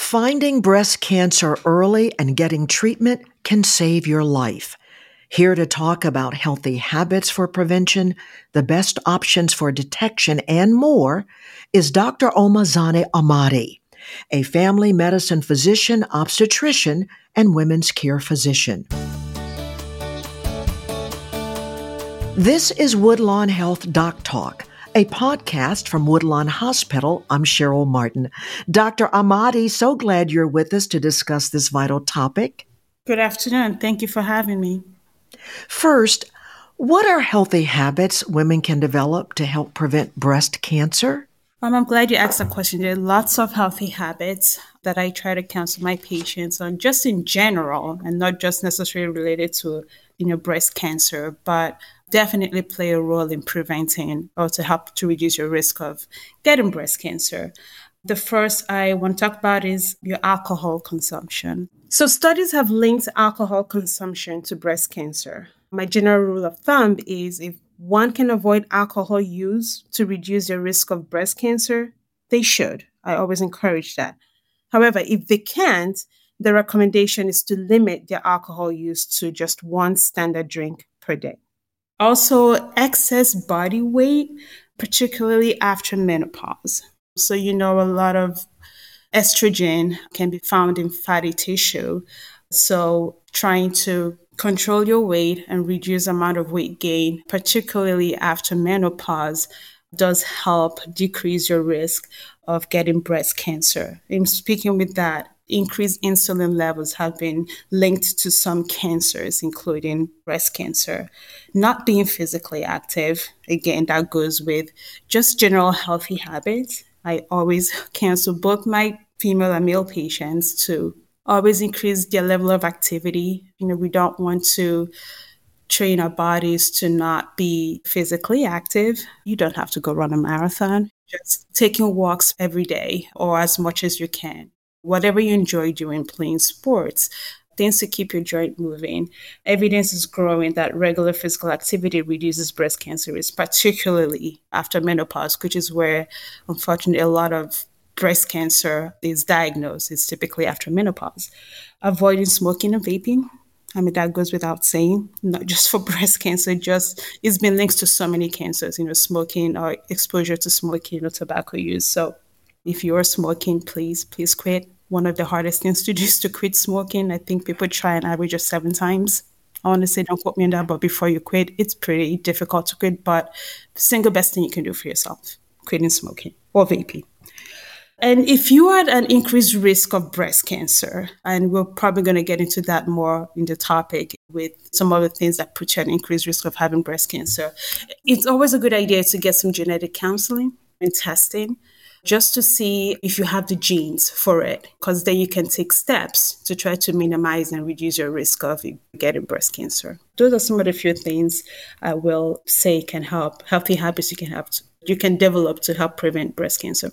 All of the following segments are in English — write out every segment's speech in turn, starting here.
Finding breast cancer early and getting treatment can save your life. Here to talk about healthy habits for prevention, the best options for detection, and more is Dr. Omazane Amadi, a family medicine physician, obstetrician, and women's care physician. This is Woodlawn Health Doc Talk, a podcast from Woodlawn Hospital. I'm Cheryl Martin. Dr. Amadi, so glad you're with us to discuss this vital topic. Good afternoon. Thank you for having me. First, what are healthy habits women can develop to help prevent breast cancer? I'm glad you asked that question. There are lots of healthy habits that I try to counsel my patients on, just in general, and not just necessarily related to, breast cancer, but definitely play a role in preventing or to help to reduce your risk of getting breast cancer. The first I want to talk about is your alcohol consumption. So studies have linked alcohol consumption to breast cancer. My general rule of thumb is if one can avoid alcohol use to reduce the risk of breast cancer, they should. I always encourage that. However, if they can't, the recommendation is to limit their alcohol use to just one standard drink per day. Also, excess body weight, particularly after menopause. So, a lot of estrogen can be found in fatty tissue. So, trying to control your weight and reduce the amount of weight gain, particularly after menopause, does help decrease your risk of getting breast cancer. In speaking with that, increased insulin levels have been linked to some cancers, including breast cancer. Not being physically active, again, that goes with just general healthy habits. I always counsel both my female and male patients to always increase their level of activity. We don't want to train our bodies to not be physically active. You don't have to go run a marathon. Just taking walks every day or as much as you can. Whatever you enjoy doing, playing sports, things to keep your joint moving. Evidence is growing that regular physical activity reduces breast cancer risk, particularly after menopause, which is where, unfortunately, a lot of breast cancer is diagnosed. It's typically after menopause. Avoiding smoking and vaping. That goes without saying, not just for breast cancer, it's been linked to so many cancers, smoking or exposure to smoking or tobacco use. So if you're smoking, please quit. One of the hardest things to do is to quit smoking. I think people try an average of 7 times. I want to say, don't quote me on that, but before you quit, it's pretty difficult to quit. But the single best thing you can do for yourself, quitting smoking or vaping. And if you are at an increased risk of breast cancer, and we're probably going to get into that more in the topic with some of the things that put you at increased risk of having breast cancer, it's always a good idea to get some genetic counseling and testing just to see if you have the genes for it, because then you can take steps to try to minimize and reduce your risk of getting breast cancer. Those are some of the few things I will say can help, healthy habits you can develop to help prevent breast cancer.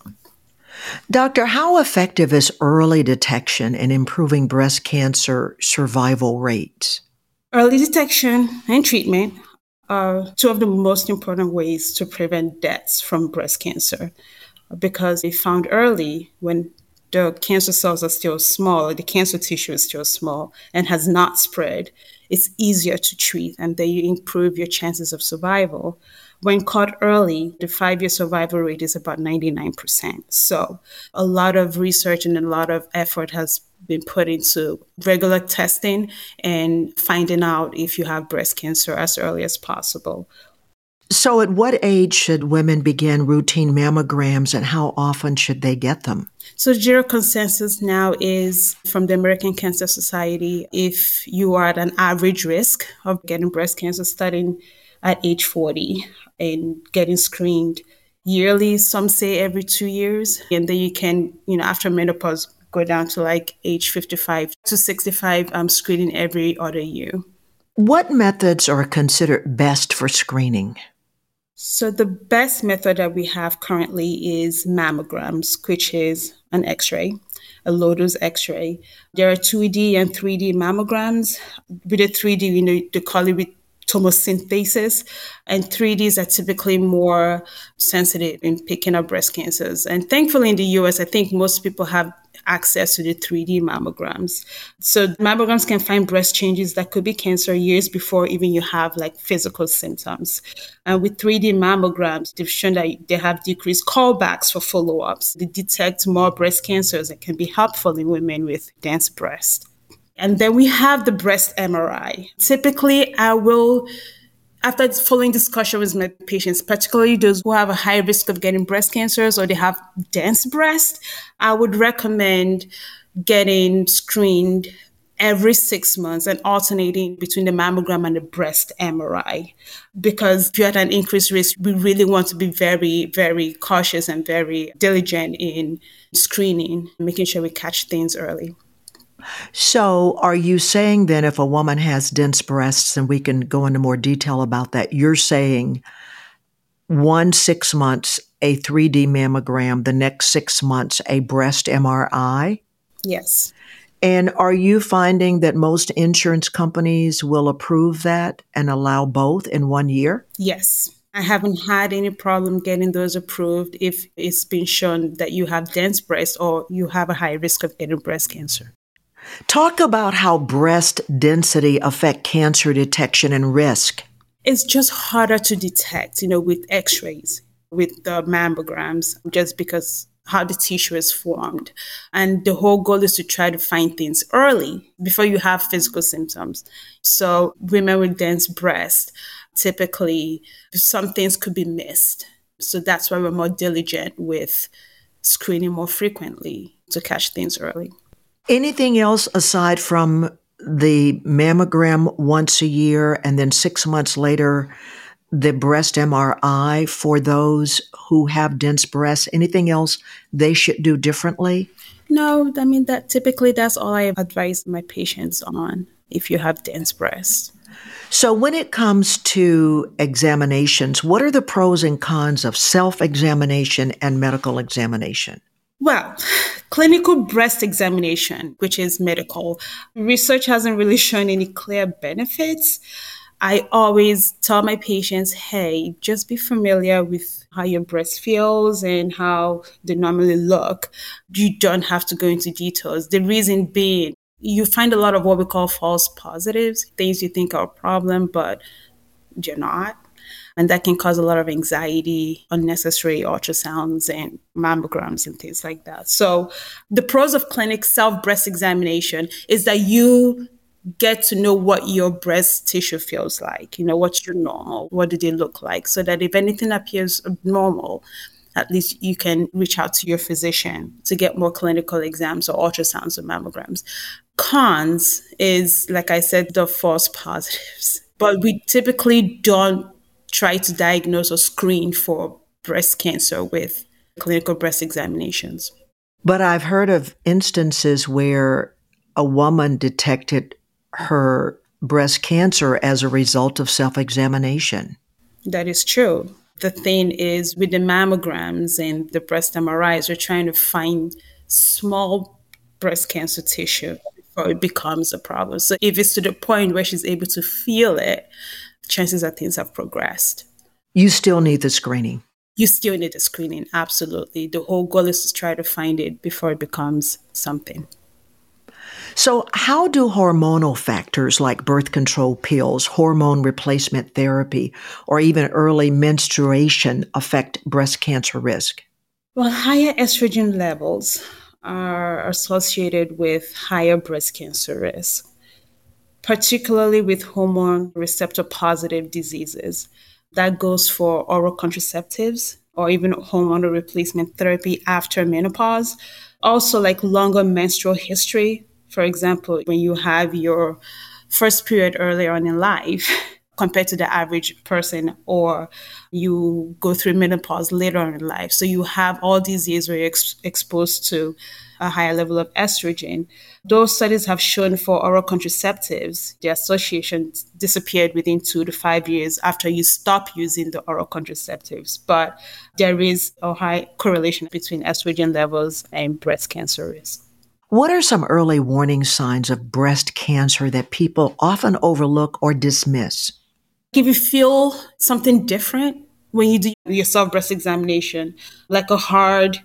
Doctor, how effective is early detection in improving breast cancer survival rates? Early detection and treatment are two of the most important ways to prevent deaths from breast cancer, because if found early, when the cancer cells are still small, the cancer tissue is still small and has not spread, it's easier to treat, and then you improve your chances of survival. When caught early, the 5-year survival rate is about 99%. So a lot of research and a lot of effort has been put into regular testing and finding out if you have breast cancer as early as possible. So at what age should women begin routine mammograms, and how often should they get them? So general consensus now is from the American Cancer Society, if you are at an average risk of getting breast cancer, starting at age 40 and getting screened yearly, some say every 2 years. And then you can, after menopause, go down to like age 55 to 65, screening every other year. What methods are considered best for screening? So the best method that we have currently is mammograms, which is an X-ray, a low-dose X-ray. There are 2D and 3D mammograms. With the 3D, they call it with tomosynthesis, and 3Ds are typically more sensitive in picking up breast cancers. And thankfully in the US, I think most people have access to the 3D mammograms. So mammograms can find breast changes that could be cancer years before even you have like physical symptoms. And with 3D mammograms, they've shown that they have decreased callbacks for follow-ups. They detect more breast cancers that can be helpful in women with dense breast. And then we have the breast MRI. Typically, after following discussion with my patients, particularly those who have a high risk of getting breast cancers or they have dense breast, I would recommend getting screened every 6 months and alternating between the mammogram and the breast MRI. Because if you're at an increased risk, we really want to be very, very cautious and very diligent in screening, making sure we catch things early. So are you saying then if a woman has dense breasts, and we can go into more detail about that, you're saying 6 months a 3D mammogram, the next 6 months a breast MRI? Yes. And are you finding that most insurance companies will approve that and allow both in 1 year? Yes. I haven't had any problem getting those approved if it's been shown that you have dense breast or you have a high risk of getting breast cancer. Talk about how breast density affect cancer detection and risk. It's just harder to detect, with x-rays, with the mammograms, just because how the tissue is formed. And the whole goal is to try to find things early before you have physical symptoms. So women with dense breast, typically some things could be missed. So that's why we're more diligent with screening more frequently to catch things early. Anything else aside from the mammogram once a year and then 6 months later, the breast MRI for those who have dense breasts? Anything else they should do differently? No, that's all I advise my patients on if you have dense breasts. So when it comes to examinations, what are the pros and cons of self-examination and medical examination? Well, clinical breast examination, which is medical, research hasn't really shown any clear benefits. I always tell my patients, hey, just be familiar with how your breast feels and how they normally look. You don't have to go into details. The reason being, you find a lot of what we call false positives, things you think are a problem, but you're not. And that can cause a lot of anxiety, unnecessary ultrasounds and mammograms and things like that. So the pros of clinic self-breast examination is that you get to know what your breast tissue feels like, what's your normal, what do they look like, so that if anything appears abnormal, at least you can reach out to your physician to get more clinical exams or ultrasounds or mammograms. Cons is, like I said, the false positives. But we typically don't try to diagnose or screen for breast cancer with clinical breast examinations. But I've heard of instances where a woman detected her breast cancer as a result of self-examination. That is true. The thing is, with the mammograms and the breast MRIs, we're trying to find small breast cancer tissue before it becomes a problem. So if it's to the point where she's able to feel it, chances are things have progressed. You still need the screening. You still need the screening, absolutely. The whole goal is to try to find it before it becomes something. So how do hormonal factors like birth control pills, hormone replacement therapy, or even early menstruation affect breast cancer risk? Well, higher estrogen levels are associated with higher breast cancer risk, particularly with hormone receptor positive diseases. That goes for oral contraceptives or even hormonal replacement therapy after menopause. Also, like longer menstrual history. For example, when you have your first period earlier on in life compared to the average person, or you go through menopause later on in life. So you have all these years where you're exposed to a higher level of estrogen. Those studies have shown for oral contraceptives, the association disappeared within 2 to 5 years after you stop using the oral contraceptives. But there is a high correlation between estrogen levels and breast cancer risk. What are some early warning signs of breast cancer that people often overlook or dismiss? If you feel something different when you do your self-breast examination, like a hard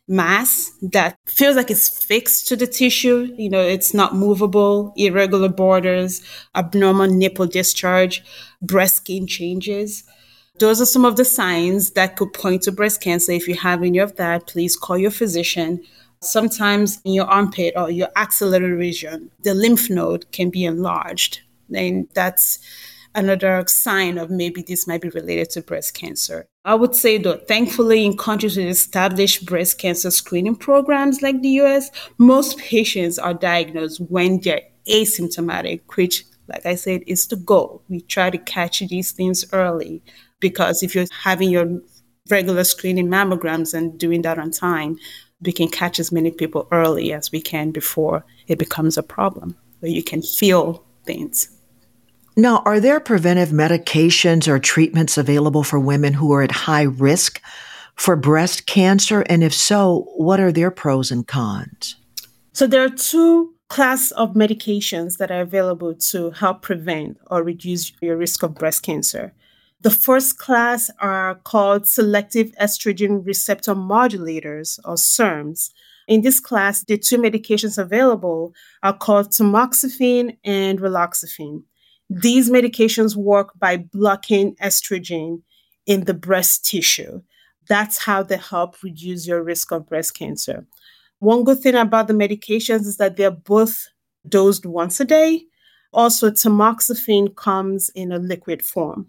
mass that feels like it's fixed to the tissue. It's not movable, irregular borders, abnormal nipple discharge, breast skin changes. Those are some of the signs that could point to breast cancer. If you have any of that, please call your physician. Sometimes in your armpit or your axillary region, the lymph node can be enlarged. And that's another sign of maybe this might be related to breast cancer. I would say, though, thankfully, in countries with established breast cancer screening programs like the US, most patients are diagnosed when they're asymptomatic, which, like I said, is the goal. We try to catch these things early because if you're having your regular screening mammograms and doing that on time, we can catch as many people early as we can before it becomes a problem, where you can feel things. Now, are there preventive medications or treatments available for women who are at high risk for breast cancer? And if so, what are their pros and cons? So there are two classes of medications that are available to help prevent or reduce your risk of breast cancer. The first class are called selective estrogen receptor modulators, or SERMs. In this class, the two medications available are called tamoxifen and raloxifene. These medications work by blocking estrogen in the breast tissue. That's how they help reduce your risk of breast cancer. One good thing about the medications is that they're both dosed once a day. Also, tamoxifen comes in a liquid form.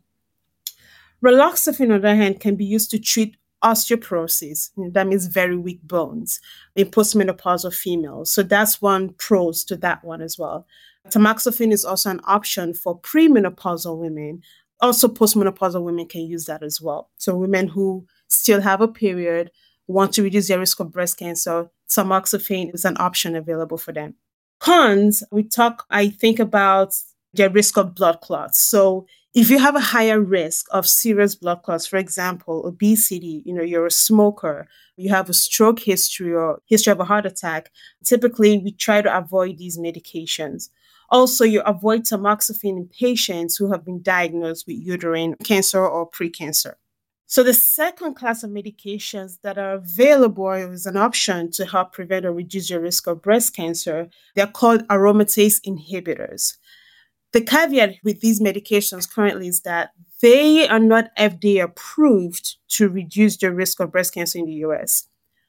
Raloxifene, on the other hand, can be used to treat osteoporosis. That means very weak bones in postmenopausal females. So that's one pros to that one as well. Tamoxifen is also an option for premenopausal women. Also, postmenopausal women can use that as well. So women who still have a period, want to reduce their risk of breast cancer, tamoxifen is an option available for them. Cons, I think about the risk of blood clots. So if you have a higher risk of serious blood clots, for example, obesity, you're a smoker, you have a stroke history or history of a heart attack, typically we try to avoid these medications. Also, you avoid tamoxifen in patients who have been diagnosed with uterine cancer or precancer. So the second class of medications that are available as an option to help prevent or reduce your risk of breast cancer, they're called aromatase inhibitors. The caveat with these medications currently is that they are not FDA approved to reduce the risk of breast cancer in the US.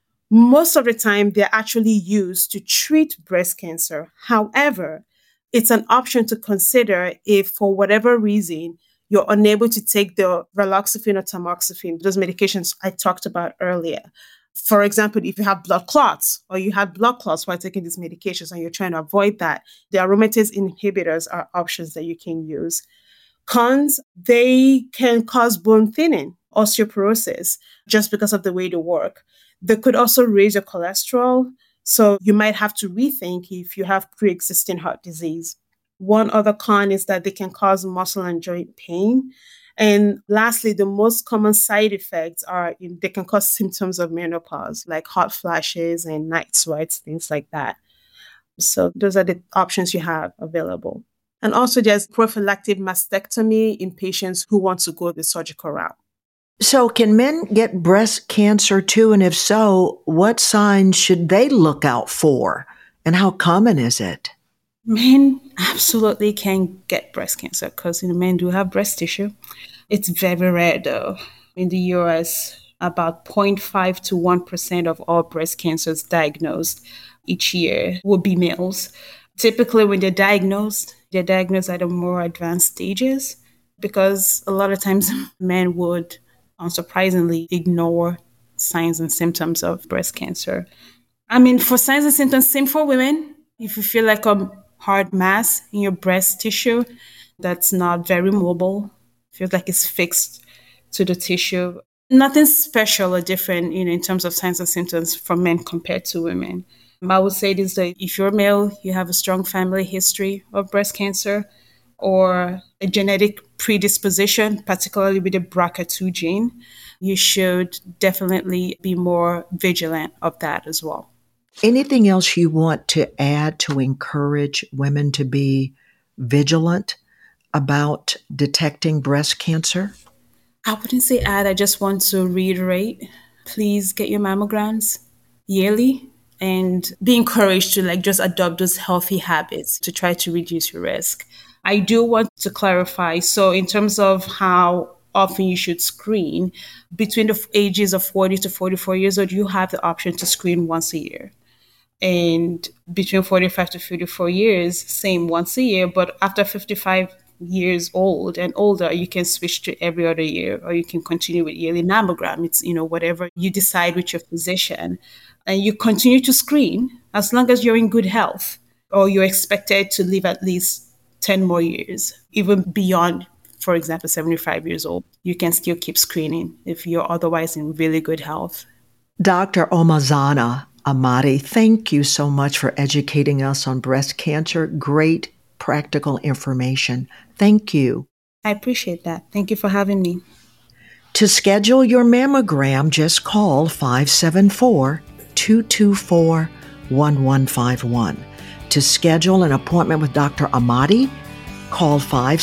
Most of the time, they're actually used to treat breast cancer. However, it's an option to consider if, for whatever reason, you're unable to take the raloxifene or tamoxifen, those medications I talked about earlier. For example, if you have blood clots or you have blood clots while taking these medications and you're trying to avoid that, the aromatase inhibitors are options that you can use. Cons, they can cause bone thinning, osteoporosis, just because of the way they work. They could also raise your cholesterol, so you might have to rethink if you have pre-existing heart disease. One other con is that they can cause muscle and joint pain. And lastly, the most common side effects are they can cause symptoms of menopause, like hot flashes and night sweats, things like that. So those are the options you have available. And also there's prophylactic mastectomy in patients who want to go the surgical route. So can men get breast cancer too? And if so, what signs should they look out for? And how common is it? Men absolutely can get breast cancer because men do have breast tissue. It's very rare though. In the US, about 0.5 to 1% of all breast cancers diagnosed each year will be males. Typically, when they're diagnosed at the more advanced stages because a lot of times men would, unsurprisingly, ignore signs and symptoms of breast cancer. For signs and symptoms, same for women. If you feel like a hard mass in your breast tissue that's not very mobile, feels like it's fixed to the tissue. Nothing special or different in terms of signs and symptoms for men compared to women. I would say this, that if you're male, you have a strong family history of breast cancer or a genetic predisposition, particularly with the BRCA2 gene, you should definitely be more vigilant of that as well. Anything else you want to add to encourage women to be vigilant about detecting breast cancer? I wouldn't say add. I just want to reiterate, please get your mammograms. yearly and be encouraged to just adopt those healthy habits to try to reduce your risk. I do want to clarify. So in terms of how often you should screen, between the ages of 40 to 44 years old, you have the option to screen once a year. And between 45 to 54 years, same once a year. But after 55 years old and older, you can switch to every other year, or you can continue with yearly mammogram. It's, whatever you decide with your physician. And you continue to screen as long as you're in good health, or you're expected to live at least 10 more years, even beyond, for example, 75 years old. You can still keep screening if you're otherwise in really good health. Dr. Omazana Amadi, thank you so much for educating us on breast cancer. Great practical information. Thank you. I appreciate that. Thank you for having me. To schedule your mammogram, just call 574-224-1151. To schedule an appointment with Dr. Amadi, call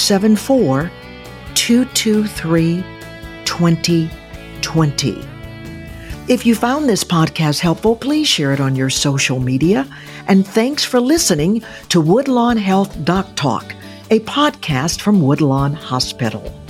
574-223-2020. If you found this podcast helpful, please share it on your social media. And thanks for listening to Woodlawn Health Doc Talk, a podcast from Woodlawn Hospital.